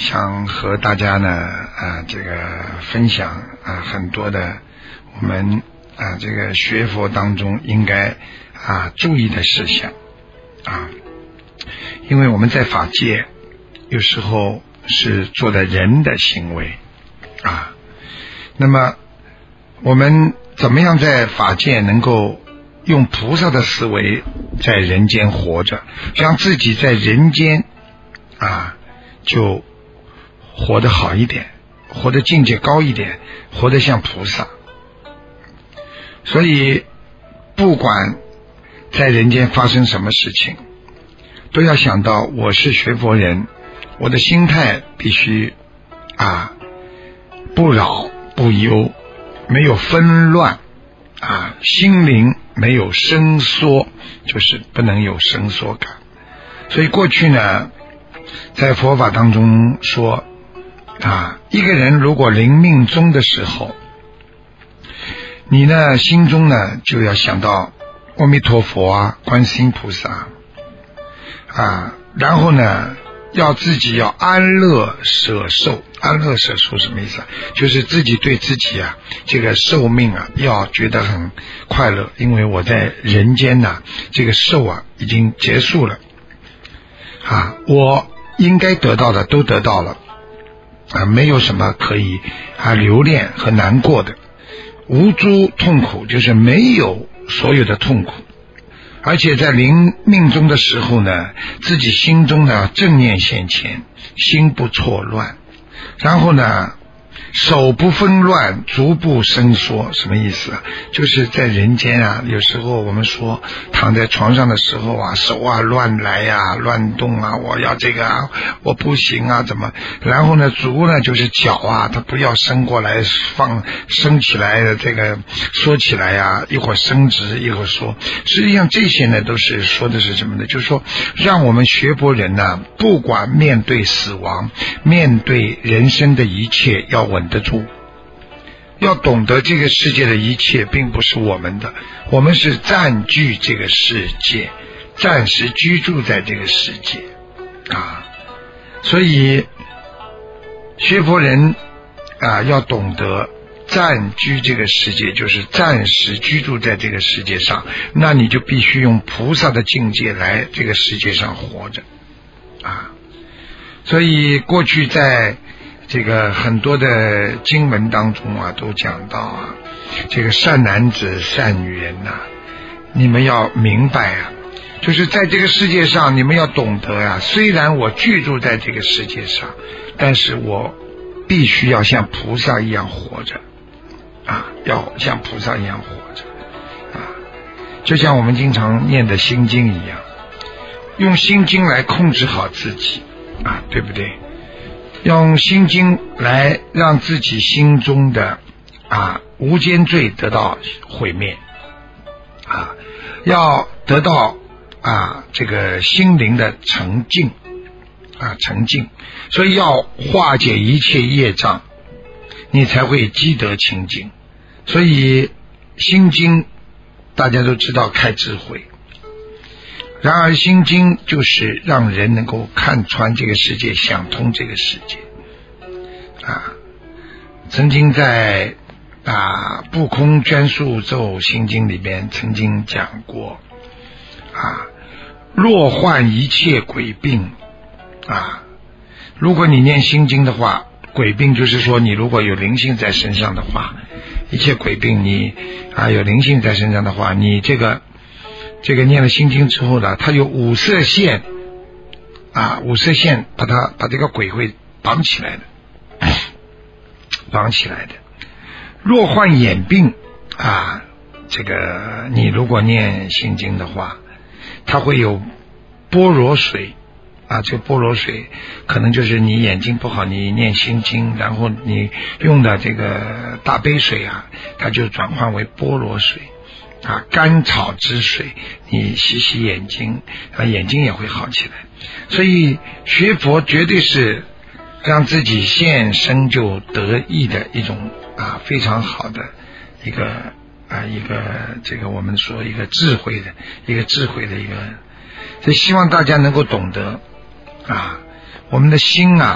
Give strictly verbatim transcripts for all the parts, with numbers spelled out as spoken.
想和大家呢啊这个分享啊很多的我们啊这个学佛当中应该啊注意的事项啊，因为我们在法界有时候是做的人的行为啊，那么我们怎么样在法界能够用菩萨的思维在人间活着，让自己在人间啊就活得好一点，活得境界高一点，活得像菩萨。所以不管在人间发生什么事情，都要想到我是学佛人，我的心态必须啊不扰不忧，没有纷乱啊，心灵没有生缩，就是不能有生缩感。所以过去呢在佛法当中说啊，一个人如果临命终的时候，你呢心中呢就要想到阿弥陀佛啊，观世音菩萨啊，然后呢要自己要安乐舍寿。安乐舍寿什么意思啊？就是自己对自己啊这个寿命啊要觉得很快乐，因为我在人间呐、啊、这个寿啊已经结束了啊，我应该得到的都得到了啊，没有什么可以啊留恋和难过的，无诸痛苦，就是没有所有的痛苦。而且在临命终的时候呢，自己心中呢正念现前，心不错乱，然后呢手不纷乱，足不伸缩。什么意思啊？就是在人间啊，有时候我们说躺在床上的时候啊，手啊乱来呀、啊、乱动啊，我要这个啊，我不行啊，怎么？然后呢，足呢就是脚啊，它不要伸过来，放伸起来的这个缩起来呀、啊，一会儿伸直，一会儿缩。实际上这些呢，都是说的是什么呢？就是说，让我们学佛人呢、啊，不管面对死亡，面对人生的一切，要稳得住，要懂得这个世界的一切并不是我们的，我们是占据这个世界，暂时居住在这个世界啊。所以学佛人啊要懂得占据这个世界，就是暂时居住在这个世界上，那你就必须用菩萨的境界来这个世界上活着啊。所以过去在这个很多的经文当中啊都讲到啊，这个善男子善女人呐、啊，你们要明白啊，就是在这个世界上你们要懂得啊，虽然我居住在这个世界上，但是我必须要像菩萨一样活着啊，要像菩萨一样活着啊，就像我们经常念的心经一样，用心经来控制好自己啊，对不对？用心经来让自己心中的啊无间罪得到毁灭啊，要得到啊这个心灵的澄净啊澄净，所以要化解一切业障，你才会积德清净。所以心经大家都知道开智慧，然而心经就是让人能够看穿这个世界，想通这个世界啊。曾经在啊不空捐树咒心经里边曾经讲过啊，若患一切鬼病啊，如果你念心经的话，鬼病就是说你如果有灵性在身上的话，一切鬼病你啊有灵性在身上的话，你这个这个念了心经之后呢，它有五色线啊，五色线把它把这个鬼会绑起来的，绑起来的。若患眼病啊，这个你如果念心经的话，它会有般若水啊，这个般若水可能就是你眼睛不好，你念心经，然后你用的这个大杯水啊，它就转换为般若水啊，甘草之水，你洗洗眼睛啊，眼睛也会好起来。所以学佛绝对是让自己现生就得益的一种啊非常好的一个啊一个这个我们说一个智慧的一个智慧的一个，所以希望大家能够懂得啊，我们的心啊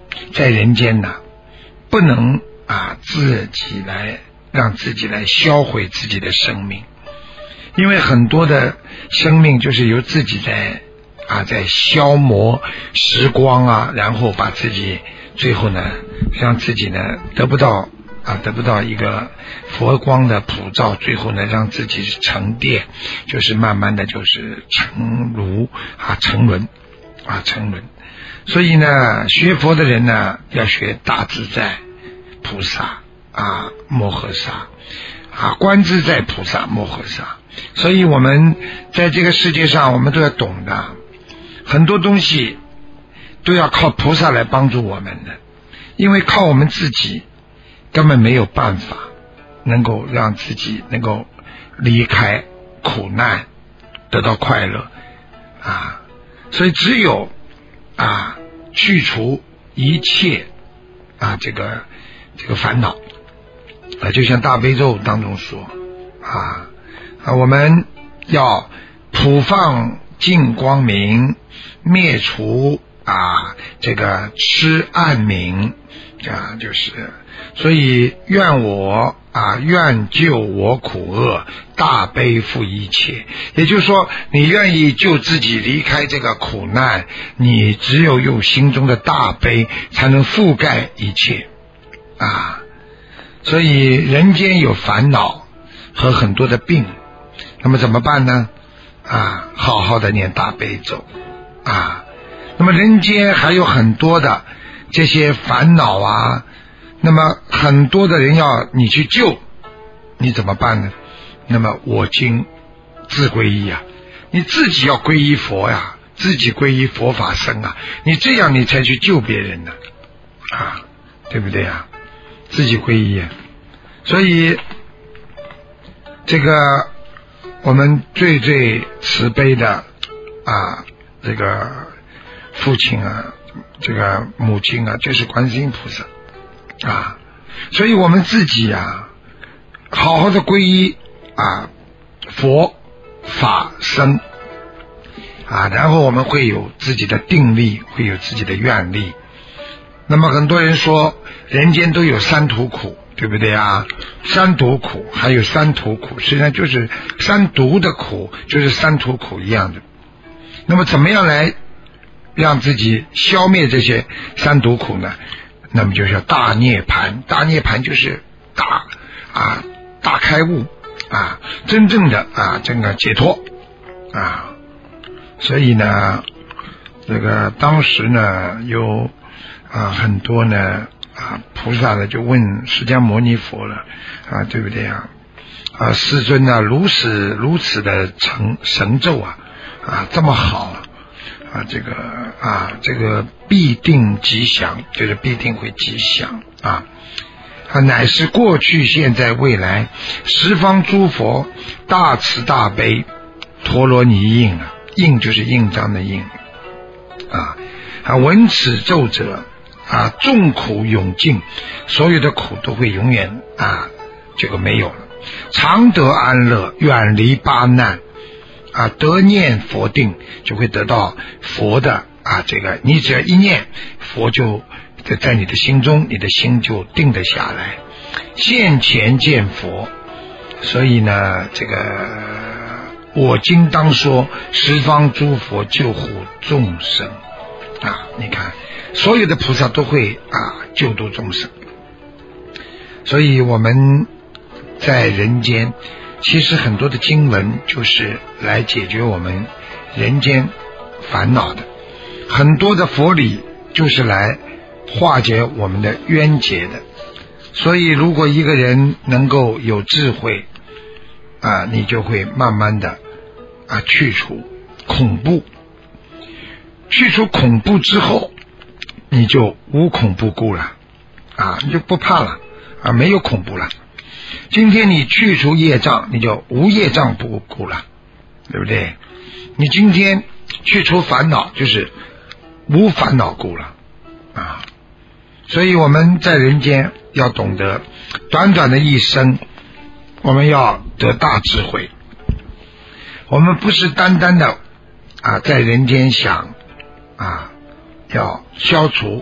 在人间呢，不能啊自己来让自己来销毁自己的生命，因为很多的生命就是由自己在啊在消磨时光啊，然后把自己最后呢让自己呢得不到啊得不到一个佛光的普照，最后呢让自己沉淀，就是慢慢的就是沉如啊沉沦啊沉沦。所以呢学佛的人呢要学大自在菩萨啊摩诃萨啊观自在菩萨摩诃萨。所以我们在这个世界上我们都要懂的，很多东西都要靠菩萨来帮助我们的，因为靠我们自己根本没有办法能够让自己能够离开苦难得到快乐啊，所以只有啊去除一切啊这个这个烦恼啊，就像大悲咒当中说啊啊我们要普放净光明，灭除啊这个痴暗冥啊，就是所以愿我啊愿救我苦厄，大悲负一切。也就是说你愿意救自己离开这个苦难，你只有用心中的大悲才能覆盖一切啊。所以人间有烦恼和很多的病，那么怎么办呢？啊好好的念大悲咒啊。那么人间还有很多的这些烦恼啊，那么很多的人要你去救，你怎么办呢？那么我今自皈依啊，你自己要皈依佛呀，自己皈依佛法僧啊，你这样你才去救别人呢啊，对不对啊？自己皈依。所以这个我们最最慈悲的啊这个父亲啊，这个母亲啊，就是观世音菩萨啊。所以我们自己啊好好的皈依啊佛法僧啊，然后我们会有自己的定力，会有自己的愿力。那么很多人说人间都有三途苦，对不对啊？三毒苦还有三途苦，实际上就是三毒的苦，就是三途苦一样的。那么怎么样来让自己消灭这些三毒苦呢？那么就是要大涅盘，大涅盘就是大啊大开悟啊，真正的啊这个解脱啊。所以呢这个当时呢有啊很多呢啊菩萨呢就问释迦牟尼佛了啊，对不对啊？啊世尊啊，如此如此的成神咒啊啊这么好啊啊这个啊这个必定吉祥，就是必定会吉祥啊啊乃是过去现在未来十方诸佛大慈大悲陀罗尼印啊，印就是印章的印啊啊闻此咒者啊众苦永尽，所有的苦都会永远啊这个没有了，常得安乐，远离八难啊，得念佛定，就会得到佛的啊这个，你只要一念佛就在你的心中，你的心就定得下来，现前见佛。所以呢这个我今当说十方诸佛救护众生啊，你看所有的菩萨都会啊救度众生。所以我们在人间其实很多的经文就是来解决我们人间烦恼的，很多的佛理就是来化解我们的冤结的。所以如果一个人能够有智慧啊，你就会慢慢的啊去除恐怖，去除恐怖之后你就无恐怖故了啊，你就不怕了啊，没有恐怖了。今天你去除业障，你就无业障不故了，对不对？你今天去除烦恼，就是无烦恼故了啊。所以我们在人间要懂得，短短的一生我们要得大智慧，我们不是单单的啊在人间想啊要消除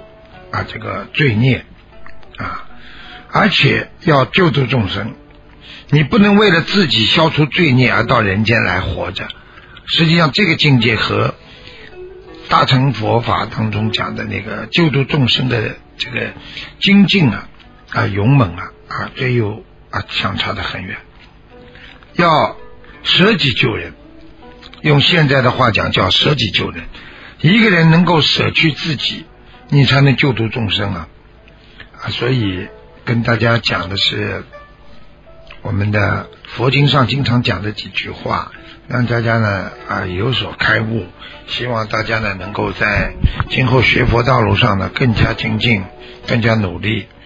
啊这个罪孽啊，而且要救度众生。你不能为了自己消除罪孽而到人间来活着。实际上这个境界和大乘佛法当中讲的那个救度众生的这个精进啊啊勇猛啊啊这又啊相差得很远。要舍己救人，用现在的话讲叫舍己救人。一个人能够舍去自己，你才能救度众生啊啊！所以跟大家讲的是我们的佛经上经常讲的几句话，让大家呢啊有所开悟。希望大家呢能够在今后学佛道路上呢更加精进，更加努力。